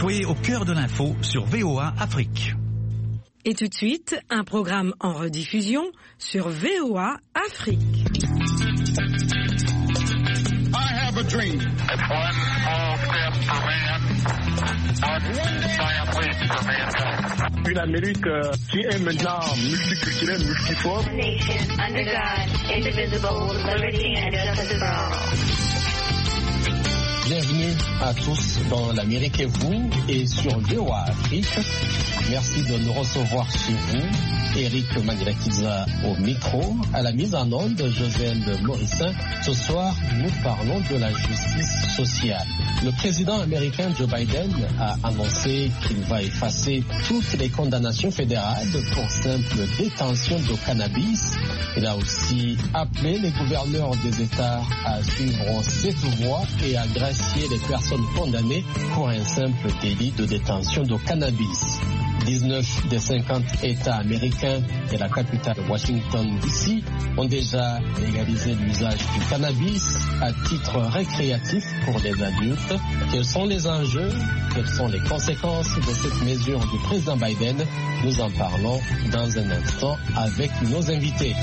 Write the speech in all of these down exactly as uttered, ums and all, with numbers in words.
Soyez au cœur de l'info sur V O A Afrique. Et tout de suite, un programme en rediffusion sur V O A Afrique. I have a dream. It's one small step for man, one giant leap for mankind. Une Amérique euh, qui est maintenant multiculturelle, multiforme. Nation under God, indivisible, liberty and justice for all. Bienvenue à tous dans l'Amérique et vous et sur V O A Afrique. Merci de nous recevoir chez vous. Eric Manilakiza au micro, à la mise en onde de Joselle Morissin. Ce soir, nous parlons de la justice sociale. Le président américain Joe Biden a annoncé qu'il va effacer toutes les condamnations fédérales pour simple détention de cannabis. Il a aussi appelé les gouverneurs des États à suivre cette voie et à gracier les personnes condamnées pour un simple délit de détention de cannabis. dix-neuf des cinquante États américains et la capitale Washington D C ont déjà légalisé l'usage du cannabis à titre récréatif pour les adultes. Quels sont les enjeux? Quelles sont les conséquences de cette mesure du président Biden? Nous en parlons dans un instant avec nos invités.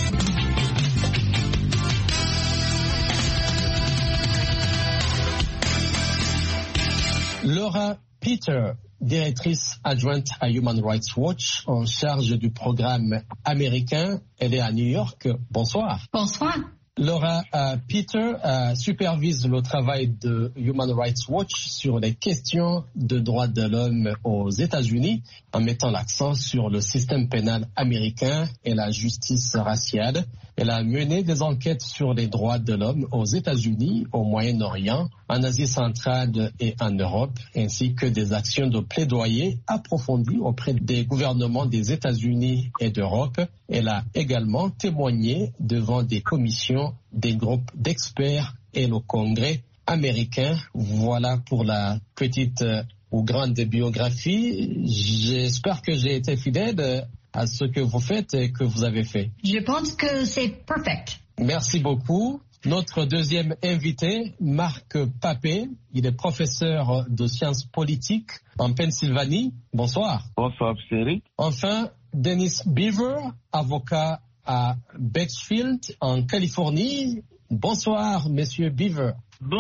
Laura Peter, directrice adjointe à Human Rights Watch en charge du programme américain. Elle est à New York. Bonsoir. Bonsoir. Laura uh, Peter uh, supervise le travail de Human Rights Watch sur les questions de droits de l'homme aux États-Unis en mettant l'accent sur le système pénal américain et la justice raciale. Elle a mené des enquêtes sur les droits de l'homme aux États-Unis, au Moyen-Orient, en Asie centrale et en Europe, ainsi que des actions de plaidoyer approfondies auprès des gouvernements des États-Unis et d'Europe. Elle a également témoigné devant des commissions, des groupes d'experts et le Congrès américain. Voilà pour la petite euh, ou grande biographie. J'espère que j'ai été fidèle à ce que vous faites et que vous avez fait. Je pense que c'est perfect. Merci beaucoup. Notre deuxième invité, Marc Papé, il est professeur de sciences politiques en Pennsylvanie. Bonsoir. Bonsoir, Cédric. Enfin, Dennis Beaver, avocat à Bakersfield en Californie. Bonsoir, Monsieur Beaver.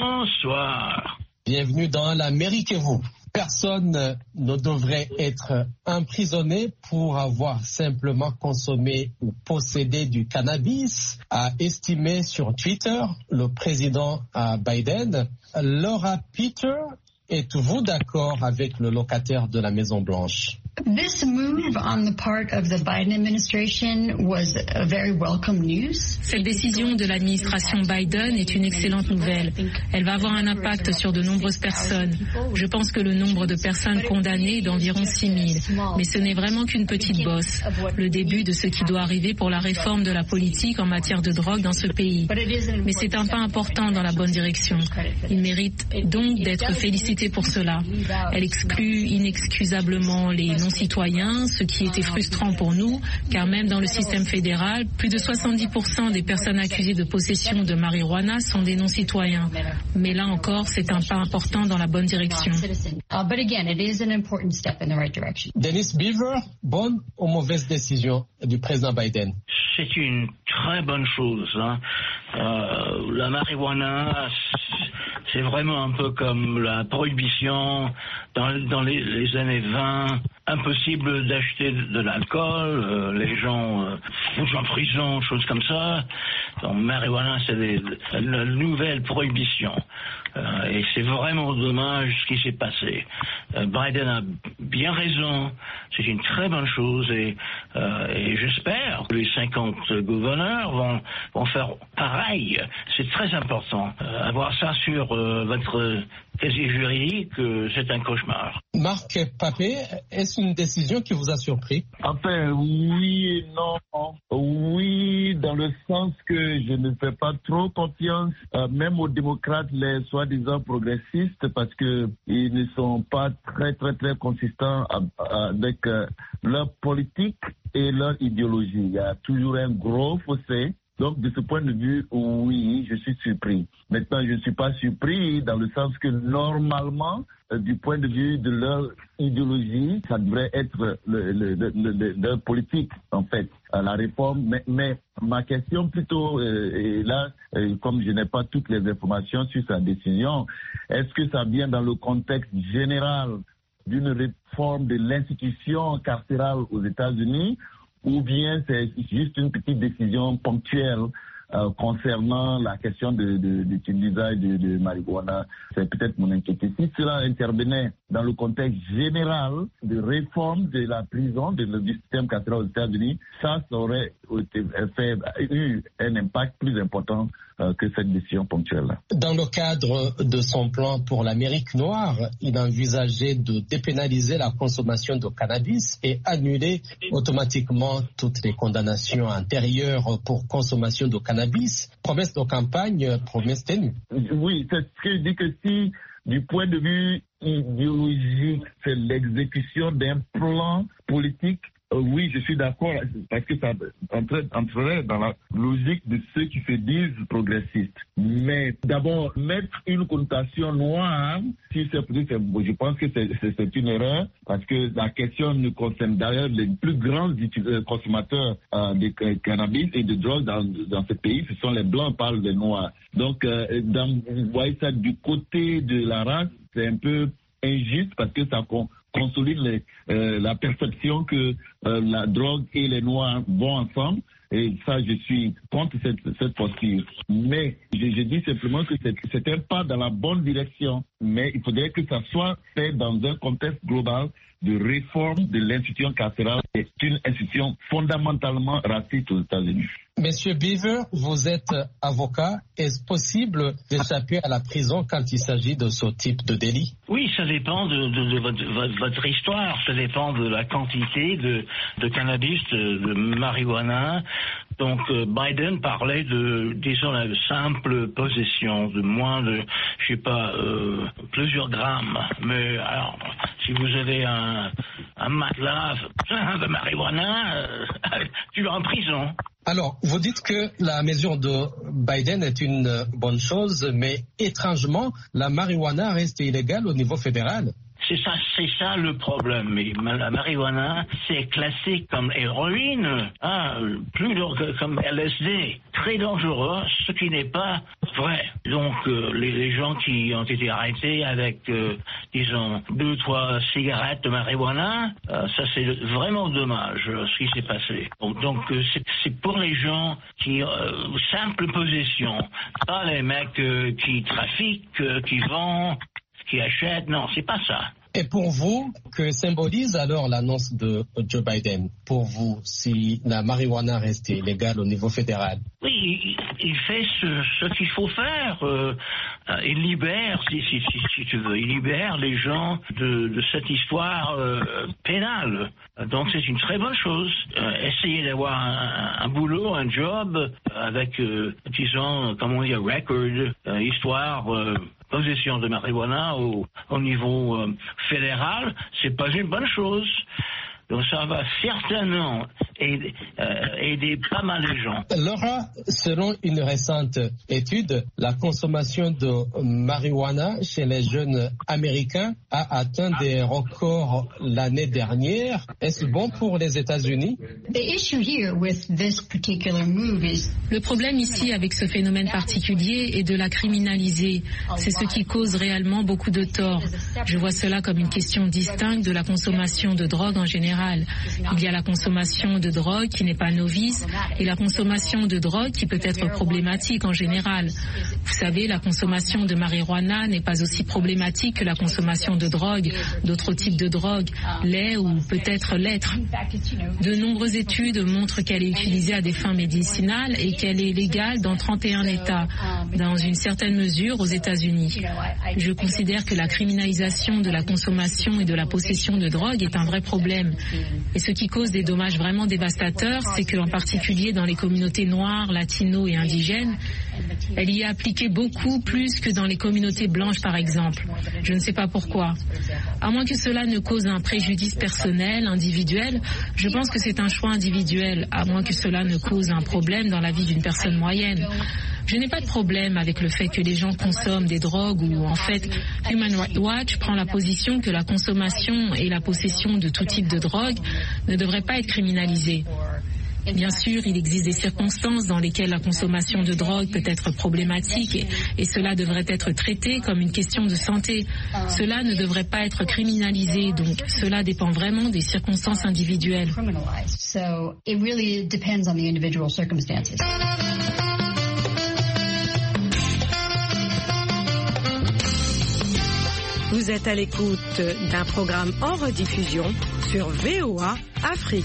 Bonsoir. Bienvenue dans l'Amérique et vous. Personne ne devrait être emprisonné pour avoir simplement consommé ou possédé du cannabis, a estimé sur Twitter le président Biden. Laura Peter, êtes-vous d'accord avec le locataire de la Maison-Blanche? This move on the part of the Biden administration was a very welcome news. Cette décision de l'administration Biden est une excellente nouvelle. Elle va avoir un impact sur de nombreuses personnes. Je pense que le nombre de personnes condamnées est d'environ six mille. Mais ce n'est vraiment qu'une petite bosse. Le début de ce qui doit arriver pour la réforme de la politique en matière de drogue dans ce pays. Mais c'est un pas important dans la bonne direction. Il mérite donc d'être félicité pour cela. Elle exclut inexcusablement les non-citoyens, ce qui était frustrant pour nous, car même dans le système fédéral, plus de soixante-dix pour cent des personnes accusées de possession de marijuana sont des non-citoyens. Mais là encore, c'est un pas important dans la bonne direction. Dennis Beaver, bonne ou mauvaise décision du président Biden? C'est une très bonne chose. Hein. Euh, la marijuana, c'est vraiment un peu comme la prohibition dans, dans les, les années vingt. Impossible d'acheter de, de l'alcool, euh, les gens euh, foutent en prison, choses comme ça. Donc, marijuana, c'est des, la nouvelle prohibition. Euh, et c'est vraiment dommage ce qui s'est passé. Euh, Biden a bien raison, c'est une très bonne chose et, euh, et j'espère que les cinquante gouverneurs vont, vont faire pareil. C'est très important. Euh, avoir ça sur euh, votre casier juridique, euh, c'est un cauchemar. Marc Papé, est-ce une décision qui vous a surpris? Enfin, oui et non. Oui, dans le sens que je ne fais pas trop confiance, euh, même aux démocrates, les soi-disant progressistes, parce que ils ne sont pas très, très, très consistants avec euh, leur politique et leur idéologie. Il y a toujours un gros fossé. Donc, de ce point de vue, oui, je suis surpris. Maintenant, je ne suis pas surpris dans le sens que normalement, euh, du point de vue de leur idéologie, ça devrait être le, le, le, le, leur politique, en fait, à la réforme. Mais, mais ma question plutôt, euh, et là, euh, comme je n'ai pas toutes les informations sur sa décision, est-ce que ça vient dans le contexte général d'une réforme de l'institution carcérale aux États-Unis, ou bien c'est juste une petite décision ponctuelle euh, concernant la question de, de, de l'usage de, de marijuana? C'est peut-être mon inquiétude. Si cela intervenait dans le contexte général de réforme de la prison, de, du système carcéral aux États-Unis, ça, ça aurait fait, eu un impact plus important euh, que cette décision ponctuelle-là. Dans le cadre de son plan pour l'Amérique noire, il envisageait de dépénaliser la consommation de cannabis et annuler automatiquement toutes les condamnations antérieures pour consommation de cannabis. Promesse de campagne, promesse tenue. Oui, c'est ce que je dis, que si, du point de vue idéologique, c'est l'exécution d'un plan politique, euh, oui, je suis d'accord, parce que ça entrerait, entrerait dans la logique de ceux qui se disent progressistes. Mais d'abord, mettre une connotation noire, si c'est, je pense que c'est, c'est, c'est une erreur, parce que la question nous concerne d'ailleurs les plus grands consommateurs euh, de cannabis et de drogue dans, dans ce pays, ce sont les blancs, parlent des noirs. Donc, euh, dans, vous voyez ça du côté de la race, c'est un peu injuste parce que ça con, consolide les, euh, la perception que euh, la drogue et les noirs vont ensemble. Et ça, je suis contre cette, cette posture. Mais je, je dis simplement que c'est, c'est un pas dans la bonne direction. Mais il faudrait que ça soit fait dans un contexte global de réforme de l'institution carcérale. C'est une institution fondamentalement raciste aux États-Unis. Monsieur Beaver, vous êtes avocat. Est-ce possible d'échapper à la prison quand il s'agit de ce type de délit? Oui, ça dépend de, de, de votre, votre, votre histoire. Ça dépend de la quantité de, de cannabis, de, de marijuana. Donc, euh, Biden parlait de, disons, la simple possession de moins de, je sais pas, euh, plusieurs grammes. Mais alors, si vous avez un, un matelas plein de marijuana, euh, tu vas en prison. Alors, vous dites que la mesure de Biden est une bonne chose, mais étrangement, la marijuana reste illégale au niveau fédéral. C'est ça, c'est ça le problème. Mais la marijuana, c'est classé comme héroïne, hein, plus que comme L S D, très dangereux, ce qui n'est pas vrai. Donc, euh, les, les gens qui ont été arrêtés avec, euh, disons, deux, trois cigarettes de marijuana, euh, ça c'est vraiment dommage, euh, ce qui s'est passé. Donc, donc euh, c'est, c'est pour les gens qui, euh, simple possession, pas les mecs euh, qui trafiquent, euh, qui vendent, qui achètent, non, c'est pas ça. Et pour vous, que symbolise alors l'annonce de Joe Biden? Pour vous, si la marijuana reste illégale au niveau fédéral? Oui, il, il fait ce, ce qu'il faut faire. Euh, il libère, si, si, si, si tu veux, il libère les gens de, de cette histoire euh, pénale. Donc c'est une très bonne chose. Euh, essayer d'avoir un, un boulot, un job avec, euh, disons, comment on dit, un record, euh, histoire... Euh, possession de marijuana au, au niveau euh, fédéral, c'est pas une bonne chose. Donc ça va certainement aider, euh, aider pas mal de gens. Laura, selon une récente étude, la consommation de marijuana chez les jeunes américains a atteint des records l'année dernière. Est-ce bon pour les États-Unis? Le problème ici avec ce phénomène particulier est de la criminaliser. C'est ce qui cause réellement beaucoup de tort. Je vois cela comme une question distincte de la consommation de drogue en général. Il y a la consommation de drogue qui n'est pas novice et la consommation de drogue qui peut être problématique en général. Vous savez, la consommation de marijuana n'est pas aussi problématique que la consommation de drogue, d'autres types de drogue, l'est ou peut-être l'être. De nombreuses études montrent qu'elle est utilisée à des fins médicinales et qu'elle est légale dans trente et un États, dans une certaine mesure aux États-Unis. Je considère que la criminalisation de la consommation et de la possession de drogue est un vrai problème. Et ce qui cause des dommages vraiment dévastateurs dévastateur, c'est qu'en particulier dans les communautés noires, latino et indigènes, elle y est appliquée beaucoup plus que dans les communautés blanches, par exemple. Je ne sais pas pourquoi. À moins que cela ne cause un préjudice personnel, individuel, je pense que c'est un choix individuel, à moins que cela ne cause un problème dans la vie d'une personne moyenne. Je n'ai pas de problème avec le fait que les gens consomment des drogues ou, en fait, Human Rights Watch prend la position que la consommation et la possession de tout type de drogue ne devraient pas être criminalisées. Bien sûr, il existe des circonstances dans lesquelles la consommation de drogue peut être problématique et, et cela devrait être traité comme une question de santé. Cela ne devrait pas être criminalisé, donc cela dépend vraiment des circonstances individuelles. So it really depends on the individual circumstances. Vous êtes à l'écoute d'un programme en rediffusion sur V O A Afrique.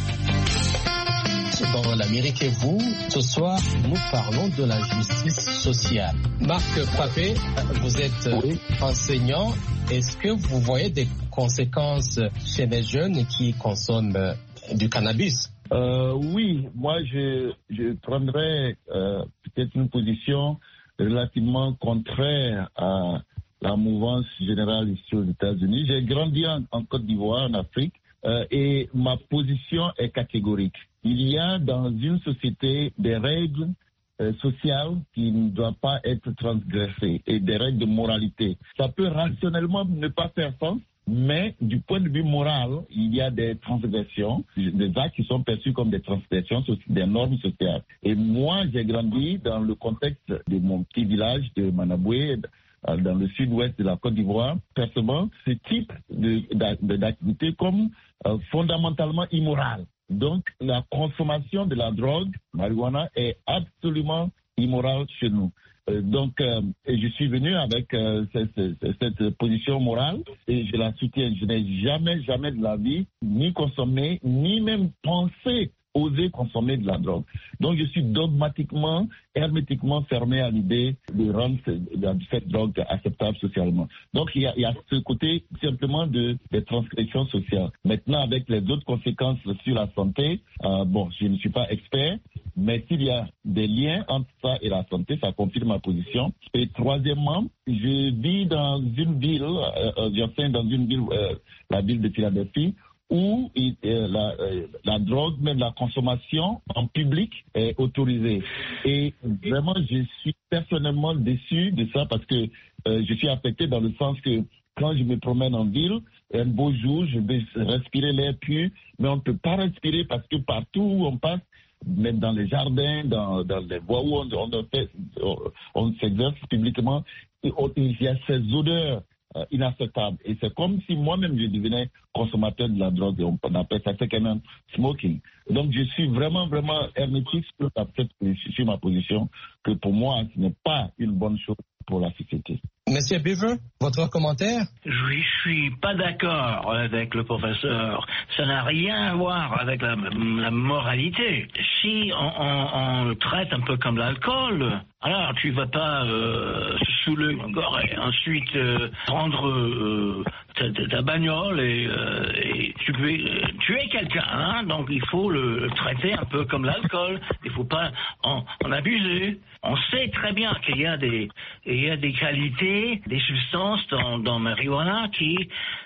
Dans l'Amérique et vous, ce soir, nous parlons de la justice sociale. Marc Papé, vous êtes oui. enseignant. Est-ce que vous voyez des conséquences chez les jeunes qui consomment du cannabis? Euh, oui, moi je, je prendrais euh, peut-être une position relativement contraire à la mouvance générale ici aux États-Unis. J'ai grandi en, en Côte d'Ivoire, en Afrique, euh, et ma position est catégorique. Il y a dans une société des règles euh, sociales qui ne doivent pas être transgressées et des règles de moralité. Ça peut rationnellement ne pas faire sens, mais du point de vue moral, il y a des transgressions, des actes qui sont perçus comme des transgressions, des normes sociales. Et moi, j'ai grandi dans le contexte de mon petit village de Manaboué, dans le sud-ouest de la Côte d'Ivoire, percevant ce type de, de, d'activité comme euh, fondamentalement immoral. Donc, la consommation de la drogue, marijuana, est absolument immorale chez nous. Euh, donc, euh, et je suis venu avec euh, cette, cette, cette position morale et je la soutiens. Je n'ai jamais, jamais de la vie ni consommé, ni même pensé oser consommer de la drogue. Donc, je suis dogmatiquement, hermétiquement fermé à l'idée de rendre cette drogue acceptable socialement. Donc, il y a, il y a ce côté simplement de, de transgression sociale. Maintenant, avec les autres conséquences sur la santé, euh, bon, je ne suis pas expert, mais s'il y a des liens entre ça et la santé, ça confirme ma position. Et troisièmement, je vis dans une ville, euh, j'enseigne dans une ville, euh, la ville de Philadelphie, où euh, la, euh, la drogue, même la consommation en public est autorisée. Et vraiment, je suis personnellement déçu de ça parce que euh, je suis affecté dans le sens que quand je me promène en ville, un beau jour, je vais respirer l'air pur, mais on ne peut pas respirer parce que partout où on passe, même dans les jardins, dans, dans les voies où on, on, fait, on, on s'exerce publiquement, il y a ces odeurs Euh, inacceptable. Et c'est comme si moi-même je devenais consommateur de la drogue. On appelle ça second-hand smoking. Donc je suis vraiment, vraiment hermétique sur, sur ma position, que pour moi, ce n'est pas une bonne chose pour la société. Monsieur Beaver, votre commentaire? Je suis pas d'accord avec le professeur. Ça n'a rien à voir avec la, la moralité. Si on, on, on le traite un peu comme l'alcool, alors tu vas pas euh, se saouler encore et ensuite euh, prendre euh, ta, ta, ta bagnole et, euh, et tu peux euh, tuer quelqu'un. Hein, donc il faut le, le traiter un peu comme l'alcool. Il faut pas en, en abuser. On sait très bien qu'il y a des, il y a des qualités, des substances dans, dans marijuana qui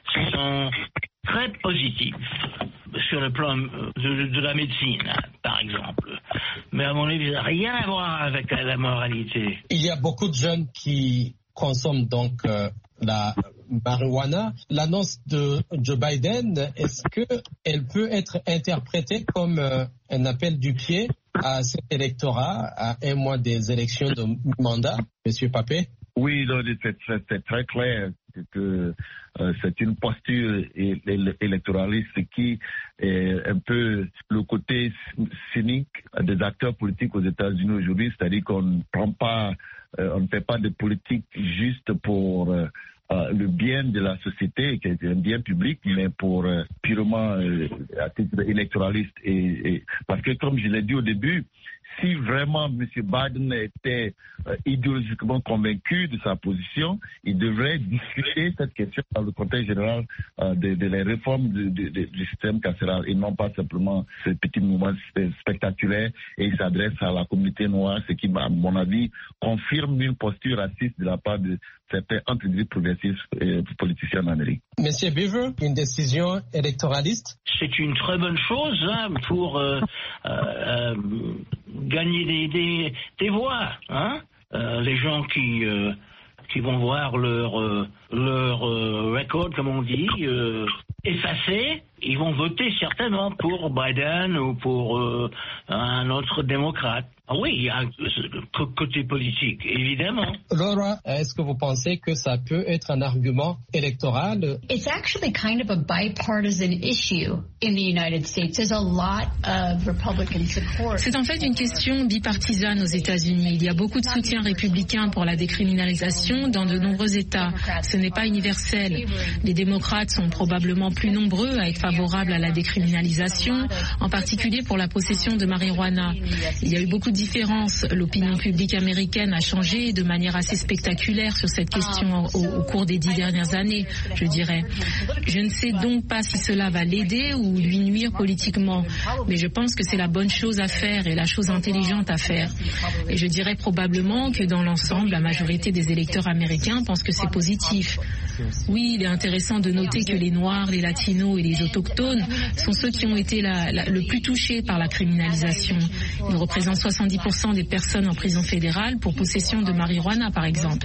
sont très positives sur le plan de, de la médecine, par exemple. Mais à mon avis, ça n'a rien à voir avec la, la moralité. Il y a beaucoup de jeunes qui consomment donc euh, la marijuana. L'annonce de Joe Biden, est-ce qu'elle peut être interprétée comme euh, un appel du pied à cet électorat, à un mois des élections de mandat, Monsieur Papé? Oui, c'est, c'est, c'est très clair que euh, c'est une posture électoraliste qui est un peu le côté cynique des acteurs politiques aux États-Unis aujourd'hui, c'est-à-dire qu'on ne prend pas, euh, on ne fait pas de politique juste pour euh, euh, le bien de la société, qui est un bien public, mais pour euh, purement euh, à titre électoraliste. Et, et parce que comme je l'ai dit au début, si vraiment M. Biden était euh, idéologiquement convaincu de sa position, il devrait discuter cette question dans le contexte général euh, de, de la réforme de, de, de, du système carcéral et non pas simplement ce petit mouvement spectaculaire et il s'adresse à la communauté noire, ce qui, à mon avis, confirme une posture raciste de la part de certains entre-guillemets progressistes et politiciens en Amérique. Monsieur Beaver, une décision électoraliste? C'est une très bonne chose hein, pour euh, euh, euh, gagner des, des, des voix. Hein euh, les gens qui, euh, qui vont voir leur, euh, leur euh, record, comme on dit, euh, effacé, ils vont voter certainement pour Biden ou pour euh, un autre démocrate. Ah oui, il y a un côté politique, évidemment. Laura, est-ce que vous pensez que ça peut être un argument électoral? It's actually kind of a bipartisan issue in the United States. There's a lot of Republican support. C'est en fait une question bipartisane aux États-Unis. Il y a beaucoup de soutien républicain pour la décriminalisation dans de nombreux États. Ce n'est pas universel. Les démocrates sont probablement plus nombreux à être favorables à la décriminalisation, en particulier pour la possession de marijuana. Il y a eu beaucoup de différence. L'opinion publique américaine a changé de manière assez spectaculaire sur cette question au, au cours des dix dernières années, je dirais. Je ne sais donc pas si cela va l'aider ou lui nuire politiquement, mais je pense que c'est la bonne chose à faire et la chose intelligente à faire. Et je dirais probablement que dans l'ensemble, la majorité des électeurs américains pensent que c'est positif. Oui, il est intéressant de noter que les Noirs, les Latinos et les Autochtones sont ceux qui ont été la, la, le plus touchés par la criminalisation. Ils représentent soixante-dix pour cent des personnes en prison fédérale pour possession de marijuana, par exemple.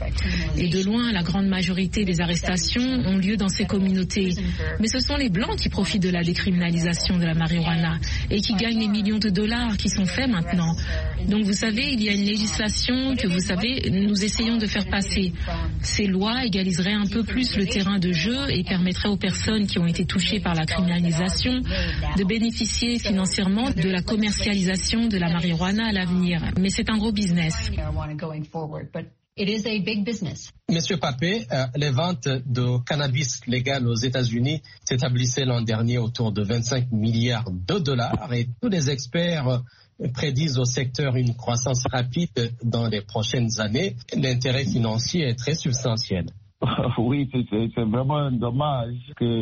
Et de loin, la grande majorité des arrestations ont lieu dans ces communautés. Mais ce sont les Blancs qui profitent de la décriminalisation de la marijuana et qui gagnent les millions de dollars qui sont faits maintenant. Donc, vous savez, il y a une législation que, vous savez, nous essayons de faire passer. Ces lois égaliseraient un peu plus le terrain de jeu et permettraient aux personnes qui ont été touchées par la criminalisation de bénéficier financièrement de la commercialisation de la marijuana à l'avenir, mais c'est un gros business. Monsieur Papé, euh, les ventes de cannabis légal aux États-Unis s'établissaient l'an dernier autour de vingt-cinq milliards de dollars et tous les experts prédisent au secteur une croissance rapide dans les prochaines années. L'intérêt financier est très substantiel. Oui, c'est, c'est vraiment dommage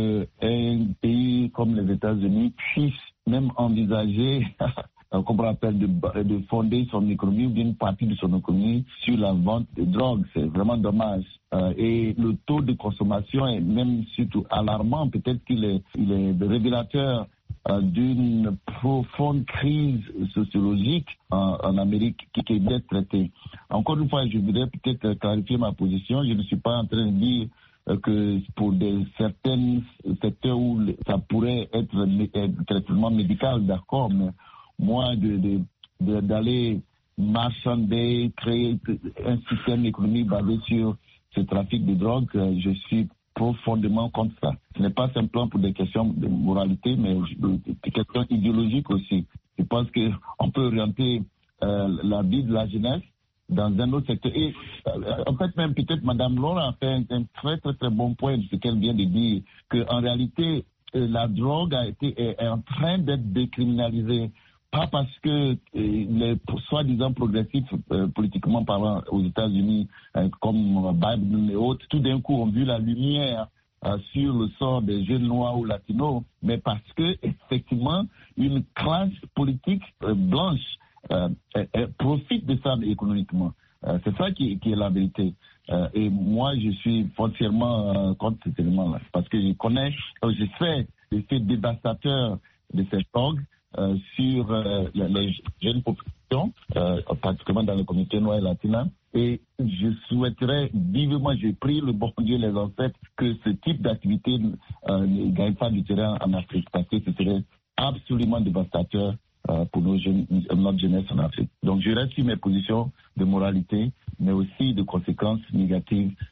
qu'un pays comme les États-Unis puisse même envisager comme on appelle, de, de fonder son économie ou une partie de son économie sur la vente de drogue. C'est vraiment dommage. Euh, et le taux de consommation est même surtout alarmant. Peut-être qu'il est, il est le révélateur euh, d'une profonde crise sociologique en, en Amérique qui, qui est bien traitée. Encore une fois, je voudrais peut-être clarifier ma position. Je ne suis pas en train de dire que pour des certains secteurs où ça pourrait être un traitement médical, d'accord, mais moi, de, de, de, d'aller marchander, créer un système économique basé sur ce trafic de drogue, je suis profondément contre ça. Ce n'est pas simplement pour des questions de moralité, mais des questions idéologiques aussi. Je pense qu'on peut orienter euh, la vie de la jeunesse dans un autre secteur. Et euh, en fait, même peut-être Mme Laura a fait un, un très, très, très bon point de ce qu'elle vient de dire, qu'en réalité, euh, la drogue a été, est, est en train d'être décriminalisée. Pas parce que euh, les soi-disant progressifs, euh, politiquement parlant, aux États-Unis, euh, comme Biden et autres, tout d'un coup ont vu la lumière euh, sur le sort des jeunes noirs ou latinos, mais parce que, effectivement, une classe politique euh, blanche euh, euh, euh, profite de ça économiquement. Euh, c'est ça qui, qui est la vérité. Euh, et moi, je suis foncièrement euh, contre cet élément-là, parce que je connais, euh, je sais l'effet dévastateur de cette drogue. Euh, sur euh, les jeunes populations, euh, particulièrement dans les communautés noires et latines. Et je souhaiterais vivement, j'ai prié le bon Dieu, les ancêtres, que ce type d'activité euh, ne gagne pas du terrain en Afrique, parce que ce serait absolument dévastateur euh, pour nos jeunes, notre jeunesse en Afrique. Donc je reste sur mes positions de moralité, mais aussi de conséquences négatives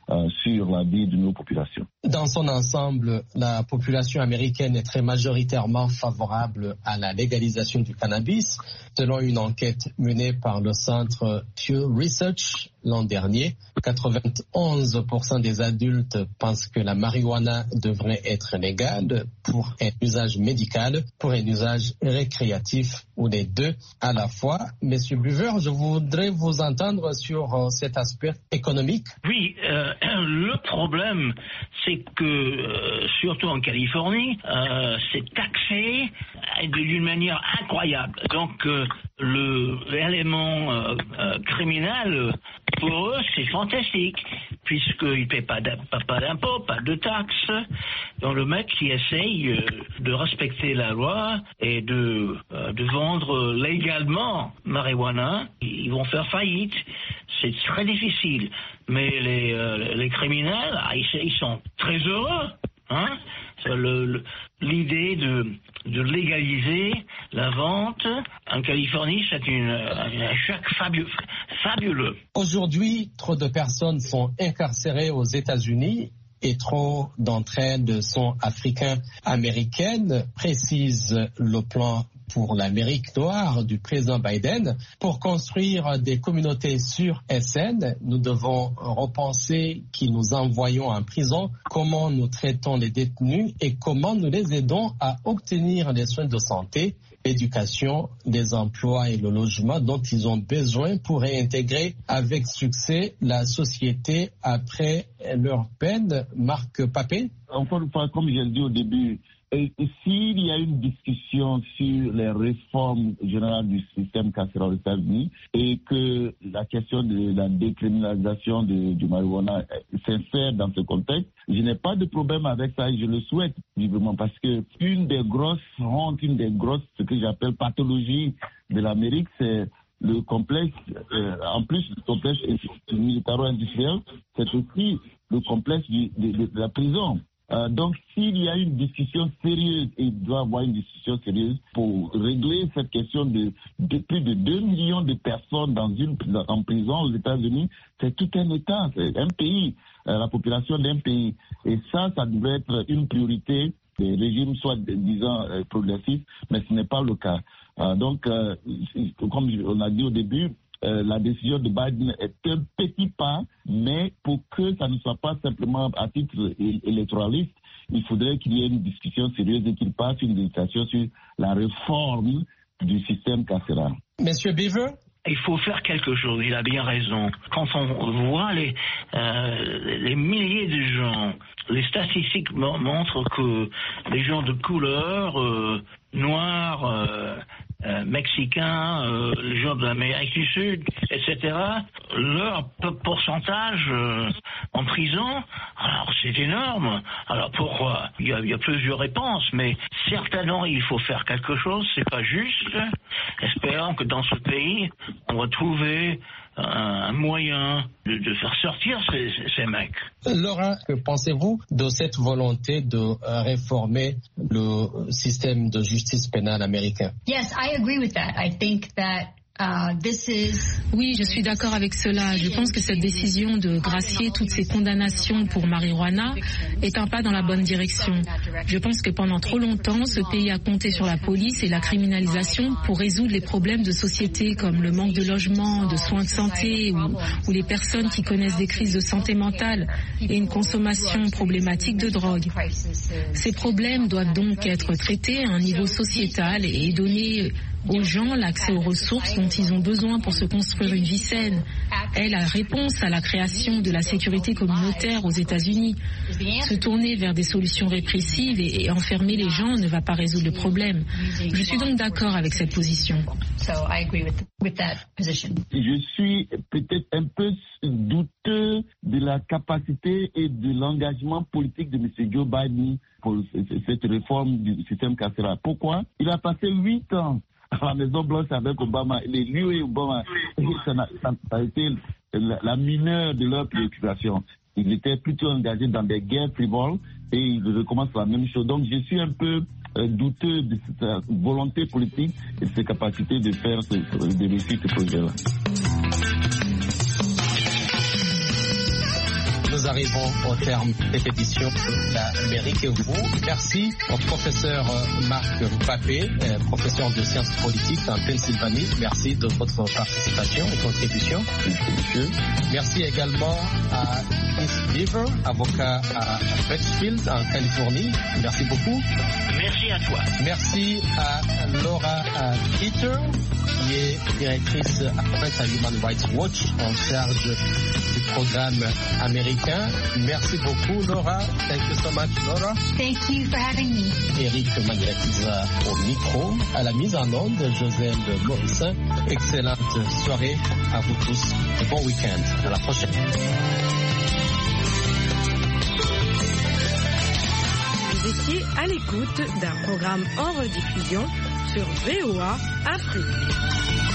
euh, sur la vie de nos populations. Dans son ensemble, la population américaine est très majoritairement favorable à la légalisation du cannabis, selon une enquête menée par le centre Pew Research l'an dernier. quatre-vingt-onze pour cent des adultes pensent que la marijuana devrait être légale pour un usage médical, pour un usage récréatif ou les deux à la fois. Monsieur Buver, je voudrais vous entendre sur euh, cet aspect économique. Oui, euh, le problème, c'est que, euh, surtout en Californie, euh, c'est taxé d'une manière incroyable. Donc, euh, le l'élément euh, euh, criminel, pour eux, c'est fantastique, puisqu'ils ne paient pas d'impôts, pas de taxes. Donc, le mec qui essaye euh, de respecter la loi et de, euh, de vendre légalement marijuana, ils vont faire faillite. C'est très difficile. Mais les, euh, les criminels, ils, ils sont très heureux. Hein? Le, le, l'idée de, de légaliser la vente en Californie, c'est une, un choc fabuleux, fabuleux. Aujourd'hui, trop de personnes sont incarcérées aux États-Unis et trop d'entre elles sont africaines-américaines, précise le plan pour l'Amérique noire du président Biden. Pour construire des communautés sûres et saines, nous devons repenser qui nous envoyons en prison, comment nous traitons les détenus et comment nous les aidons à obtenir les soins de santé, l'éducation, les emplois et le logement dont ils ont besoin pour réintégrer avec succès la société après leur peine. Marc Papé. Encore une fois, comme je l'ai dit au début, et s'il y a une discussion sur les réformes générales du système carcéral aux États-Unis et que la question de la décriminalisation de, du marijuana s'insère dans ce contexte, je n'ai pas de problème avec ça et je le souhaite vivement parce que une des grosses hontes, une des grosses, ce que j'appelle pathologie de l'Amérique, c'est le complexe, euh, en plus du complexe militaro-industriel, c'est aussi le complexe du, de, de, de la prison. Euh, donc, s'il y a une discussion sérieuse, et il doit y avoir une discussion sérieuse pour régler cette question de, de plus de deux millions de personnes dans une, en prison aux États-Unis, c'est tout un État, c'est un pays, euh, la population d'un pays. Et ça, ça devrait être une priorité des régimes, soit disant euh, progressifs, mais ce n'est pas le cas. Euh, donc, euh, comme on a dit au début, Euh, la décision de Biden est un petit pas, mais pour que ça ne soit pas simplement à titre électoraliste, il faudrait qu'il y ait une discussion sérieuse et qu'il passe une législation sur la réforme du système carcéral. Monsieur Beaver? Il faut faire quelque chose, il a bien raison. Quand on voit les, euh, les milliers de gens, les statistiques montrent que les gens de couleur, euh, noirs, euh, euh, mexicains, euh, les gens de l'Amérique du Sud, et cetera, leur pourcentage euh, en prison, alors c'est énorme. Alors pourquoi? Il y a, il y a plusieurs réponses, mais certainement il faut faire quelque chose, c'est pas juste. Espérons que dans ce pays, on va trouver un moyen de, de faire sortir ces, ces mecs. Laura, que pensez-vous de cette volonté de réformer le système de justice pénale américain? Yes, I agree with that. I think that Uh, this is... Oui, je suis d'accord avec cela. Je pense que cette décision de gracier toutes ces condamnations pour marijuana est un pas dans la bonne direction. Je pense que pendant trop longtemps, ce pays a compté sur la police et la criminalisation pour résoudre les problèmes de société comme le manque de logement, de soins de santé ou, ou les personnes qui connaissent des crises de santé mentale et une consommation problématique de drogue. Ces problèmes doivent donc être traités à un niveau sociétal et donner aux gens l'accès aux ressources dont ils ont besoin pour se construire une vie saine. Est la réponse à la création de la sécurité communautaire aux États-Unis. Se tourner vers des solutions répressives et, et enfermer les gens ne va pas résoudre le problème. Je suis donc d'accord avec cette position. Je suis peut-être un peu douteux de la capacité et de l'engagement politique de M. Joe Biden pour cette réforme du système carcéral. Pourquoi? Il a passé huit ans à la Maison-Blanche avec Obama. Les lui et Obama, ça a, ça a été la, la mineure de leur préoccupation. Ils étaient plutôt engagés dans des guerres frivoles et ils recommencent la même chose. Donc je suis un peu euh, douteux de cette euh, volonté politique et de cette capacité de faire ce, de réussir ce projet-là. Nous arrivons au terme de cette édition de l'Amérique et vous. Merci au professeur Marc Papé, professeur de sciences politiques en Pennsylvanie. Merci de votre participation et contribution. Merci également à Chris Beaver, avocat à Richfield en Californie. Merci beaucoup. Merci à toi. Merci à Laura Peter, qui est directrice adjointe à Human Rights Watch en charge du programme américain. Merci beaucoup, Laura. Thank you so much, Laura. Thank you for having me. Eric Mangratiza au micro, à la mise en onde, Josène Morissin. Excellente soirée à vous tous. Bon week-end. À la prochaine. Vous étiez à l'écoute d'un programme en rediffusion sur V O A Afrique.